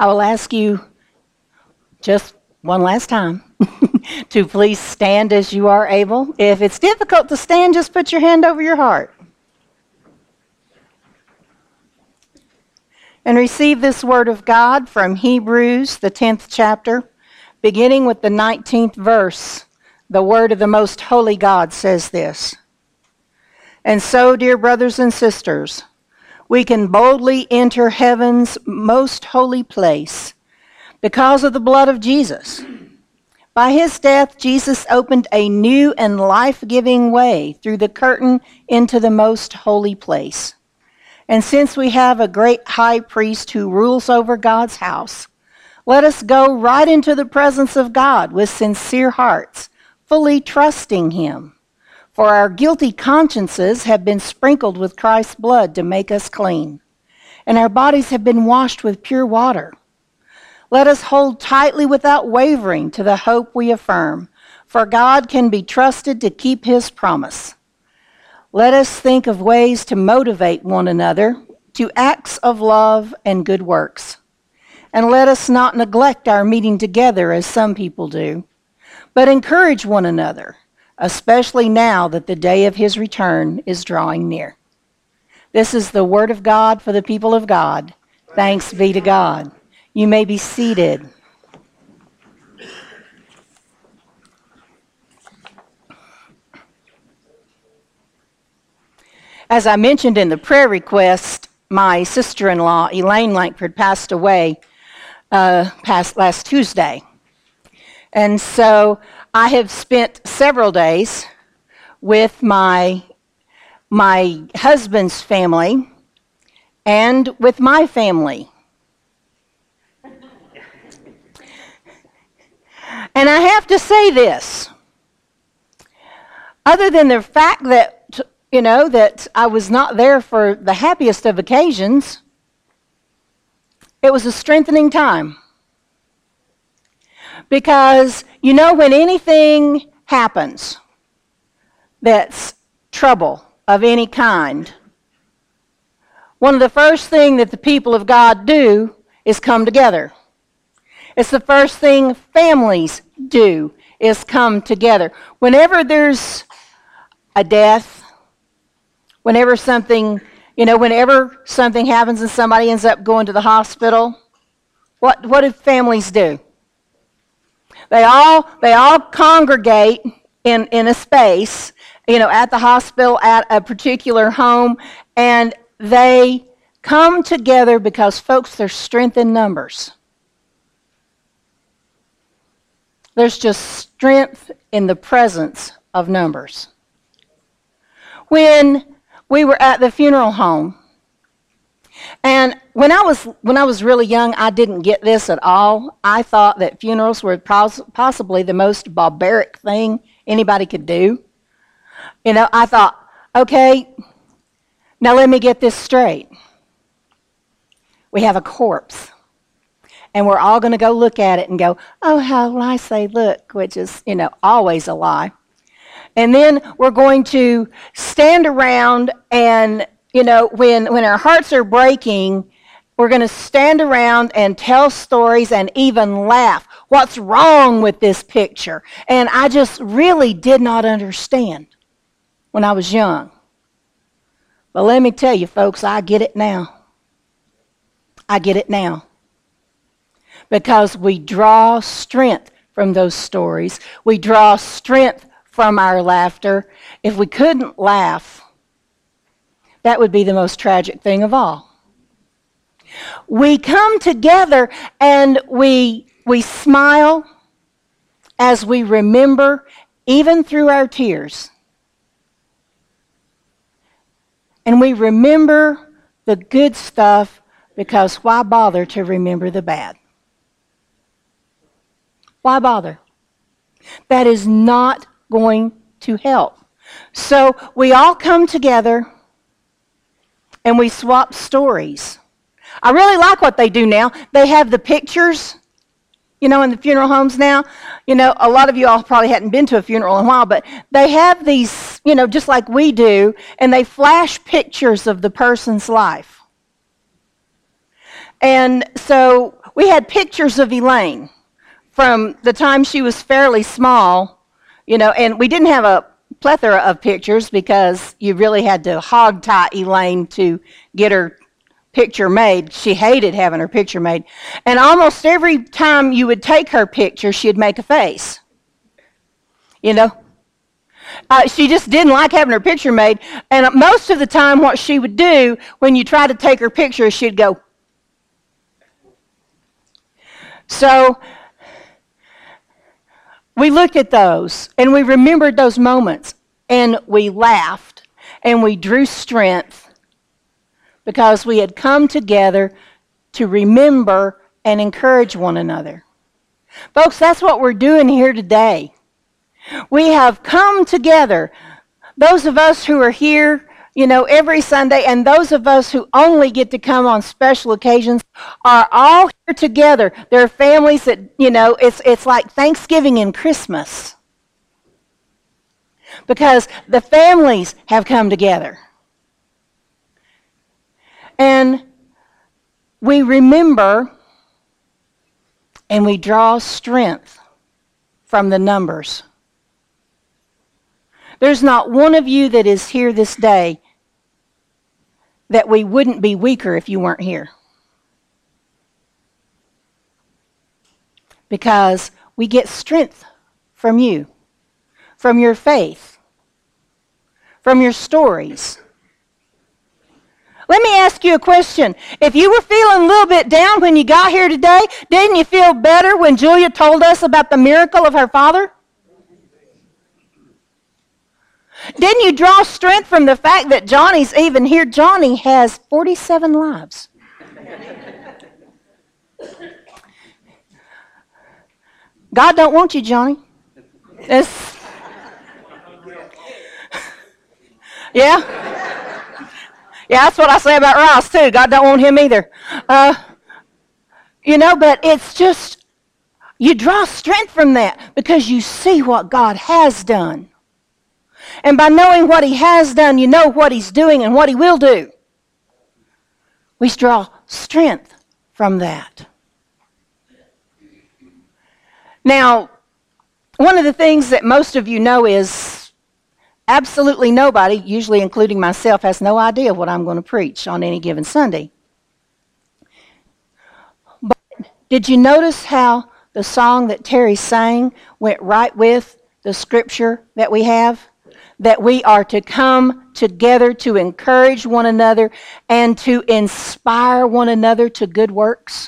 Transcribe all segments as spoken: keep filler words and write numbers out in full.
I will ask you just one last time to please stand as you are able. If it's difficult to stand, just put your hand over your heart. And receive this word of God from Hebrews, the tenth chapter, beginning with the nineteenth verse. The word of the most holy God says this. And so, dear brothers and sisters, we can boldly enter heaven's most holy place because of the blood of Jesus. By his death, Jesus opened a new and life-giving way through the curtain into the most holy place. And since we have a great high priest who rules over God's house, let us go right into the presence of God with sincere hearts, fully trusting him. For our guilty consciences have been sprinkled with Christ's blood to make us clean, and our bodies have been washed with pure water. Let us hold tightly without wavering to the hope we affirm, for God can be trusted to keep his promise. Let us think of ways to motivate one another to acts of love and good works. And let us not neglect our meeting together as some people do, but encourage one another, especially now that the day of his return is drawing near. This is the word of God for the people of God. Thanks be to God. You may be seated. As I mentioned in the prayer request, my sister-in-law, Elaine Lankford, passed away uh, past last Tuesday. And so I have spent several days with my, my husband's family and with my family. And I have to say this, other than the fact that, you know, that I was not there for the happiest of occasions, it was a strengthening time. Because, you know, when anything happens that's trouble of any kind, one of the first things that the people of God do is come together. It's the first thing families do is come together. Whenever there's a death, whenever something, you know, whenever something happens and somebody ends up going to the hospital, what, what do families do? They all they all congregate in, in a space, you know, at the hospital, at a particular home, and they come together because, folks, there's strength in numbers. There's just strength in the presence of numbers. When we were at the funeral home, and when I was when I was really young, I didn't get this at all. I thought that funerals were pos- possibly the most barbaric thing anybody could do. You know, I thought, okay, now let me get this straight. We have a corpse, and we're all going to go look at it and go, oh, how nice they look, which is, you know, always a lie. And then we're going to stand around and, you know, when, when our hearts are breaking, we're going to stand around and tell stories and even laugh. What's wrong with this picture? And I just really did not understand when I was young. But let me tell you, folks, I get it now. I get it now. Because we draw strength from those stories. We draw strength from our laughter. If we couldn't laugh, that would be the most tragic thing of all. We come together and we, we smile as we remember, even through our tears. And we remember the good stuff, because why bother to remember the bad? Why bother? That is not going to help. So we all come together and we swap stories. I really like what they do now. They have the pictures, you know, in the funeral homes now. You know, a lot of you all probably hadn't been to a funeral in a while, but they have these, you know, just like we do, and they flash pictures of the person's life. And so we had pictures of Elaine from the time she was fairly small, you know, and we didn't have a plethora of pictures because you really had to hog tie Elaine to get her picture made. She hated having her picture made. And almost every time you would take her picture, she'd make a face. You know? Uh, she just didn't like having her picture made. And most of the time what she would do when you try to take her picture, she'd go. So we looked at those and we remembered those moments and we laughed and we drew strength because we had come together to remember and encourage one another. Folks, that's what we're doing here today. We have come together, those of us who are here, you know, every Sunday, and those of us who only get to come on special occasions are all here together. There are families that, you know, it's, it's like Thanksgiving and Christmas because the families have come together. And we remember and we draw strength from the numbers. There's not one of you that is here this day that we wouldn't be weaker if you weren't here. Because we get strength from you, from your faith, from your stories. Let me ask you a question. If you were feeling a little bit down when you got here today, didn't you feel better when Julia told us about the miracle of her father? Didn't you draw strength from the fact that Johnny's even here? Johnny has forty-seven lives. God don't want you, Johnny. It's, yeah? Yeah, that's what I say about Ross, too. God don't want him either. Uh, you know, but it's just, you draw strength from that because you see what God has done. And by knowing what he has done, you know what he's doing and what he will do. We draw strength from that. Now, one of the things that most of you know is absolutely nobody, usually including myself, has no idea what I'm going to preach on any given Sunday. But did you notice how the song that Terry sang went right with the scripture that we have? That we are to come together to encourage one another and to inspire one another to good works.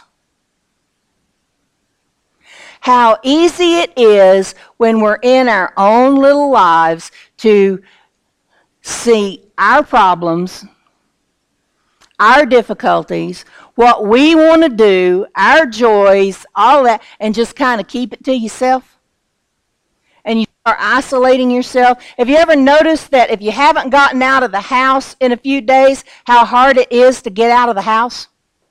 How easy it is when we're in our own little lives to see our problems, our difficulties, what we want to do, our joys, all that, and just kind of keep it to yourself. And you are isolating yourself. Have you ever noticed that if you haven't gotten out of the house in a few days, how hard it is to get out of the house?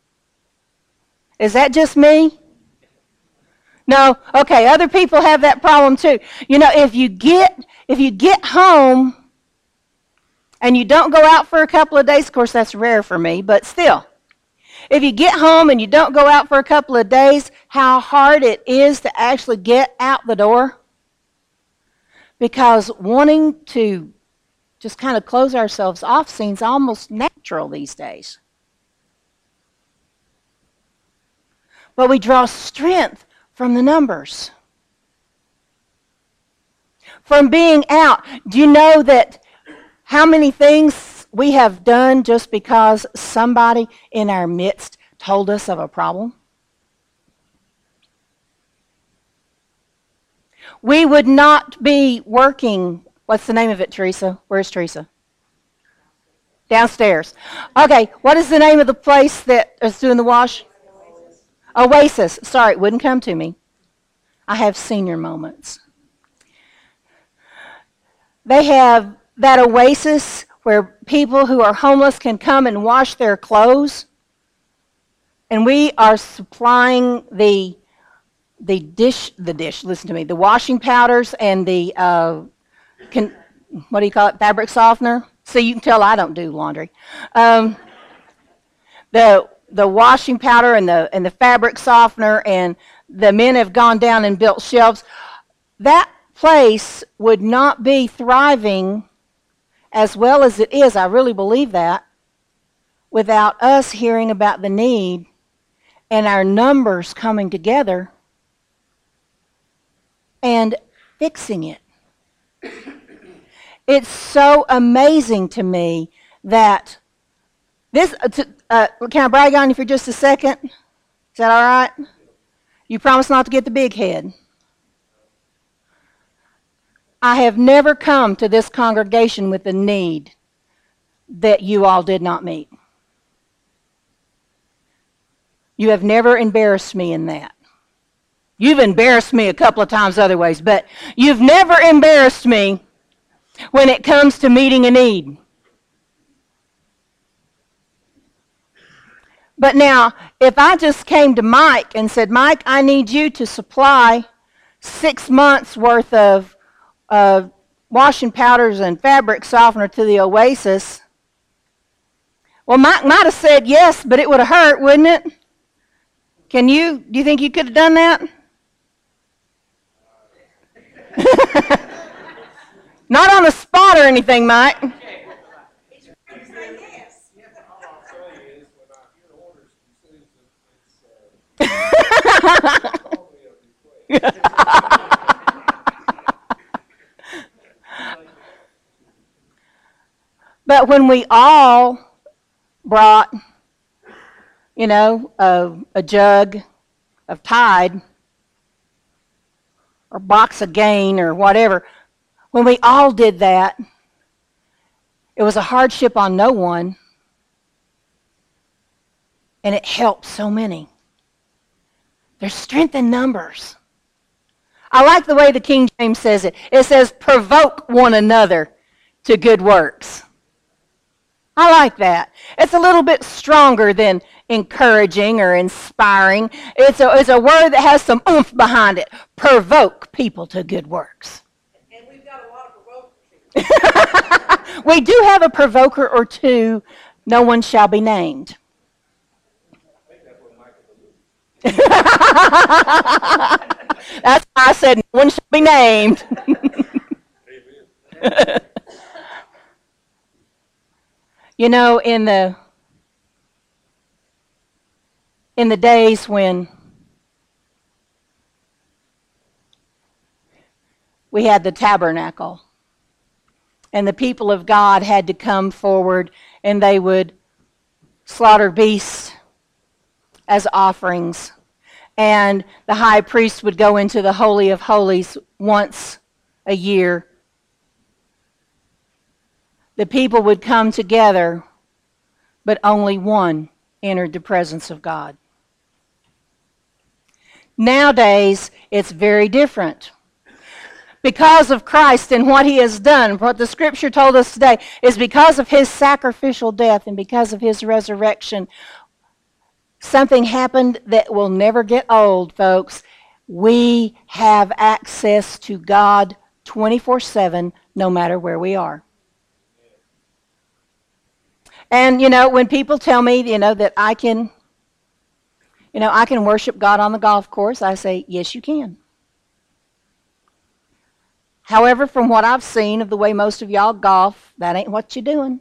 Is that just me? No? Okay, other people have that problem too. You know, if you get if you get home and you don't go out for a couple of days, of course that's rare for me, but still. If you get home and you don't go out for a couple of days, how hard it is to actually get out the door. Because wanting to just kind of close ourselves off seems almost natural these days. But we draw strength from the numbers. From being out. Do you know that how many things we have done just because somebody in our midst told us of a problem? We would not be working. What's the name of it, Teresa? Where's Teresa? Downstairs. Okay, what is the name of the place that is doing the wash? Oasis. Sorry, it wouldn't come to me. I have senior moments. They have that oasis where people who are homeless can come and wash their clothes. And we are supplying the the dish, the dish, listen to me, the washing powders and the, uh, can, what do you call it, fabric softener? So you can tell I don't do laundry. Um, the the washing powder and the and the fabric softener, and the men have gone down and built shelves, that place would not be thriving as well as it is, I really believe that, without us hearing about the need and our numbers coming together and fixing it. It's so amazing to me that this, uh, uh, can I brag on you for just a second? Is that all right? You promise not to get the big head. I have never come to this congregation with a need that you all did not meet. You have never embarrassed me in that. You've embarrassed me a couple of times other ways, but you've never embarrassed me when it comes to meeting a need. But now, if I just came to Mike and said, Mike, I need you to supply six months worth of uh, washing powders and fabric softener to the Oasis, well, Mike might have said yes, but it would have hurt, wouldn't it? Can you, do you think you could have done that? Not on the spot or anything, Mike. But when we all brought, you know, a, a jug of Tide or box of Gain or whatever, when we all did that, it was a hardship on no one, and it helped so many. There's strength in numbers. I like the way the King James says it. It says, provoke one another to good works. I like that. It's a little bit stronger than encouraging or inspiring. It's a, it's a word that has some oomph behind it. Provoke people to good works. And we've got a lot of provokers. We do have a provoker or two. No one shall be named. That's why I said no one shall be named. You know, in the in the days when we had the tabernacle and the people of God had to come forward and they would slaughter beasts as offerings, and the high priest would go into the Holy of Holies once a year. The people would come together, but only one entered the presence of God. Nowadays, it's very different. Because of Christ and what he has done, what the scripture told us today is because of his sacrificial death and because of his resurrection, something happened that will never get old, folks. We have access to God twenty-four seven, no matter where we are. And, you know, when people tell me, you know, that I can, you know, I can worship God on the golf course, I say, yes, you can. However, from what I've seen of the way most of y'all golf, that ain't what you're doing.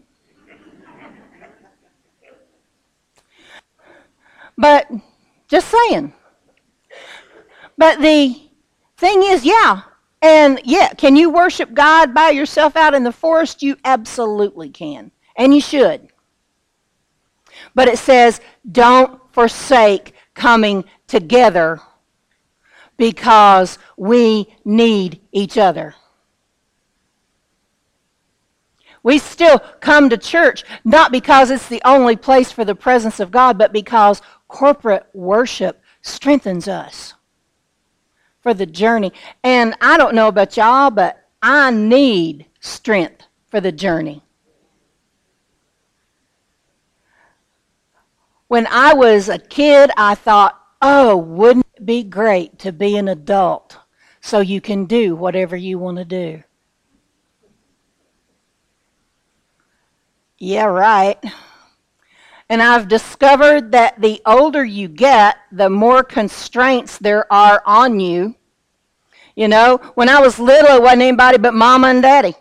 But, just saying. But the thing is, yeah, and yeah, can you worship God by yourself out in the forest? You absolutely can, and you should. But it says, don't forsake coming together because we need each other. We still come to church not because it's the only place for the presence of God, but because corporate worship strengthens us for the journey. And I don't know about y'all, but I need strength for the journey. When I was a kid, I thought, oh, wouldn't it be great to be an adult so you can do whatever you want to do? Yeah, right. And I've discovered that the older you get, the more constraints there are on you. You know, when I was little, it wasn't anybody but Mama and Daddy.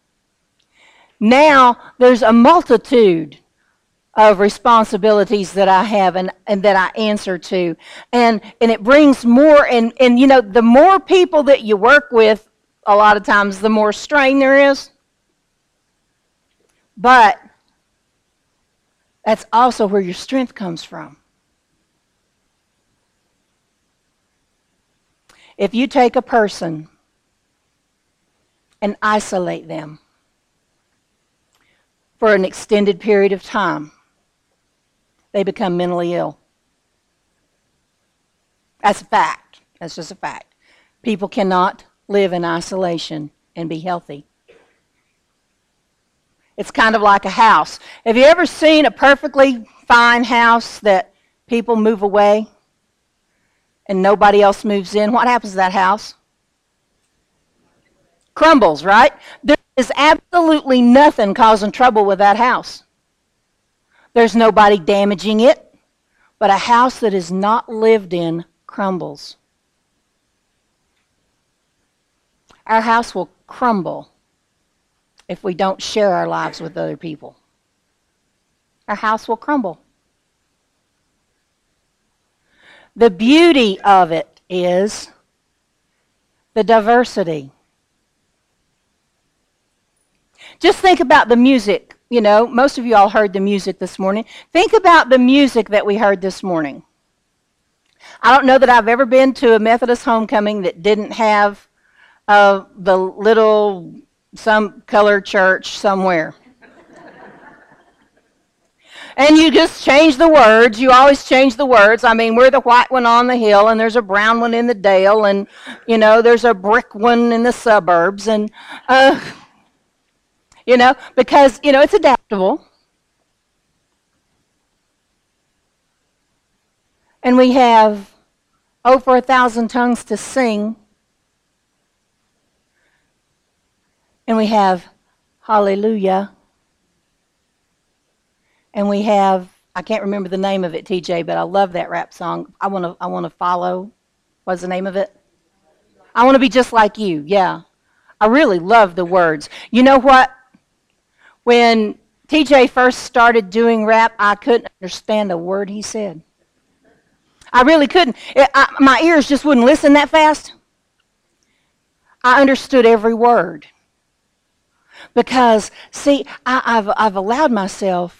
Now, there's a multitude of responsibilities that I have and, and that I answer to. And and it brings more, and, and you know, the more people that you work with, a lot of times, the more strain there is. But that's also where your strength comes from. If you take a person and isolate them for an extended period of time, they become mentally ill. That's a fact. That's just a fact. People cannot live in isolation and be healthy. It's kind of like a house. Have you ever seen a perfectly fine house that people move away and nobody else moves in? What happens to that house? Crumbles, right? There is absolutely nothing causing trouble with that house. There's nobody damaging it, but a house that is not lived in crumbles. Our house will crumble if we don't share our lives with other people. Our house will crumble. The beauty of it is the diversity. Just think about the music. You know, most of you all heard the music this morning. Think about the music that we heard this morning. I don't know that I've ever been to a Methodist homecoming that didn't have uh, the little, some colored church somewhere. And you just change the words. You always change the words. I mean, we're the white one on the hill, and there's a brown one in the dale, and, you know, there's a brick one in the suburbs. And, uh, you know, because, you know, it's adaptable. And we have over a thousand tongues to sing. And we have hallelujah. And we have, I can't remember the name of it, T J, but I love that rap song. I want to I want to follow. What's the name of it? I want to be just like you. Yeah. I really love the words. You know what? When T J first started doing rap, I couldn't understand a word he said. I really couldn't. It, I, my ears just wouldn't listen that fast. I understood every word. Because, see, I, I've, I've allowed myself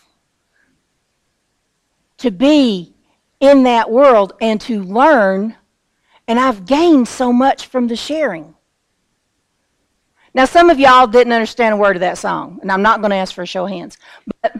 to be in that world and to learn, and I've gained so much from the sharing. Now, some of y'all didn't understand a word of that song, and I'm not going to ask for a show of hands. But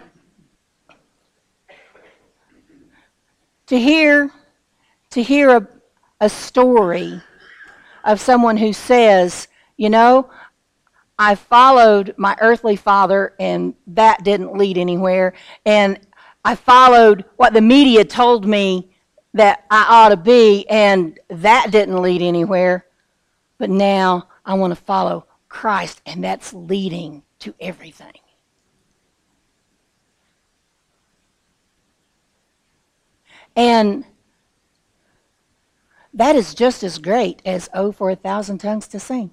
to hear, to hear a, a story of someone who says, you know, I followed my earthly father, and that didn't lead anywhere, and I followed what the media told me that I ought to be, and that didn't lead anywhere, but now I want to follow Christ, and that's leading to everything. And that is just as great as oh, for a thousand tongues to sing.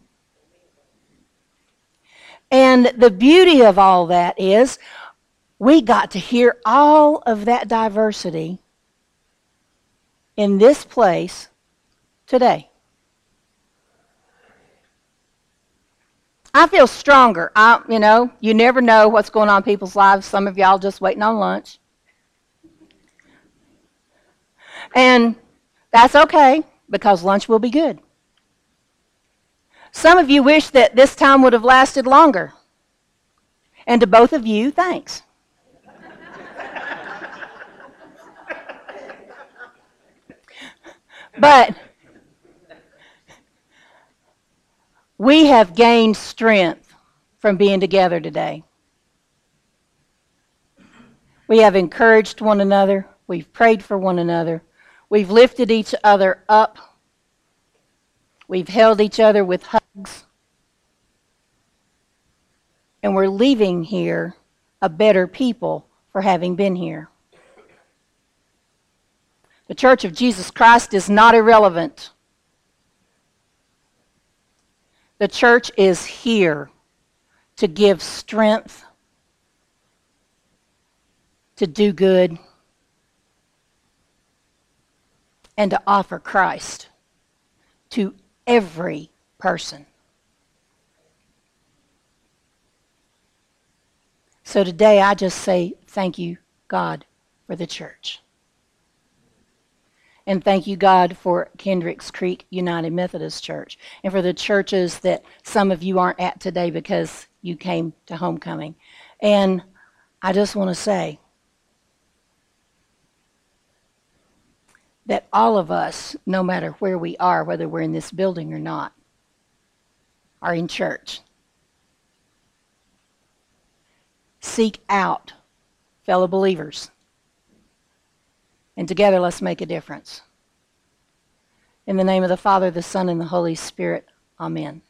And the beauty of all that is we got to hear all of that diversity in this place today. I feel stronger. I, you know, you never know what's going on in people's lives. Some of y'all just waiting on lunch. And that's okay, because lunch will be good. Some of you wish that this time would have lasted longer. And to both of you, thanks. But we have gained strength from being together today. We have encouraged one another. We've prayed for one another. We've lifted each other up. We've held each other with hugs. And we're leaving here a better people for having been here. The Church of Jesus Christ is not irrelevant. The church is here to give strength, to do good, and to offer Christ to every person. So today I just say thank you, God, for the church. And thank you, God, for Kendricks Creek United Methodist Church and for the churches that some of you aren't at today because you came to homecoming. And I just want to say that all of us, no matter where we are, whether we're in this building or not, are in church. Seek out fellow believers. And together, let's make a difference. In the name of the Father, the Son, and the Holy Spirit, amen.